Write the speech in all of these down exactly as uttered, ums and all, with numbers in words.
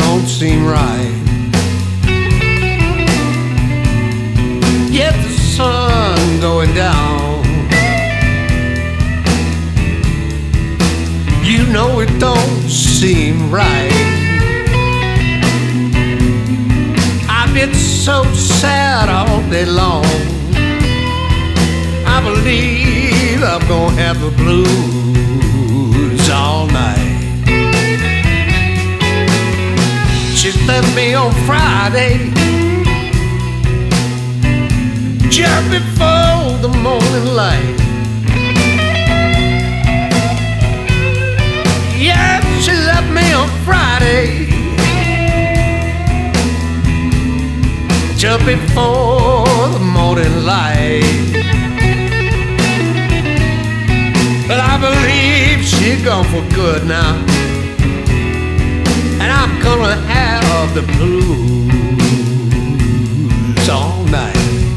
don't seem right. Yet the sun going down, you know it don't seem right. I've been so sad all day long, I believe I'm gonna have the blues all night. She left me on Friday, just before the morning light. Yeah, she left me on Friday, just before the morning light. But I believe she's gone for good now, and I'm gonna have the blues all night.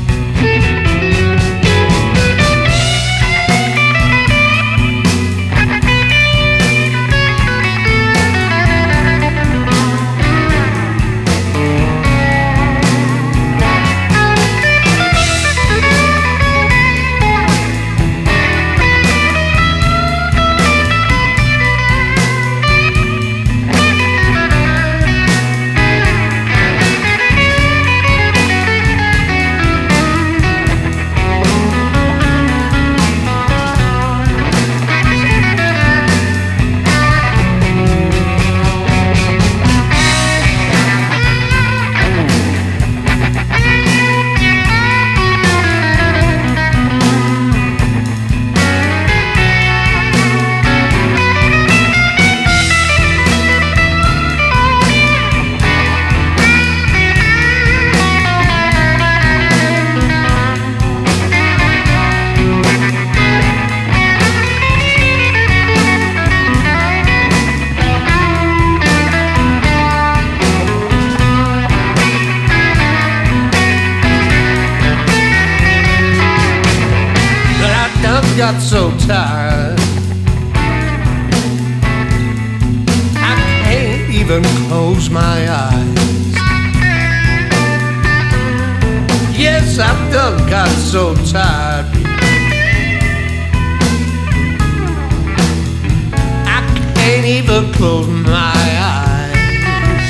Got so tired, I can't even close my eyes. Yes, I've done got so tired, I can't even close my eyes.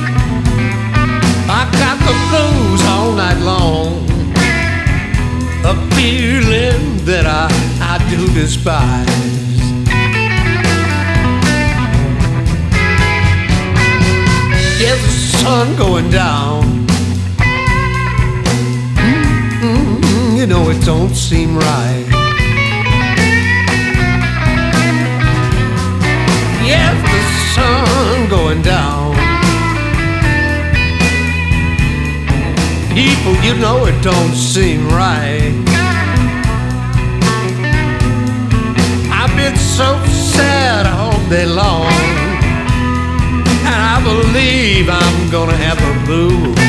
I got the blues all night long, a feeling that I, I do despise. Yeah, the sun going down, mm-hmm, you know it don't seem right. Yeah, the sun going down, people, you know it don't seem right. I've been so sad all day long, and I believe I'm gonna have the blues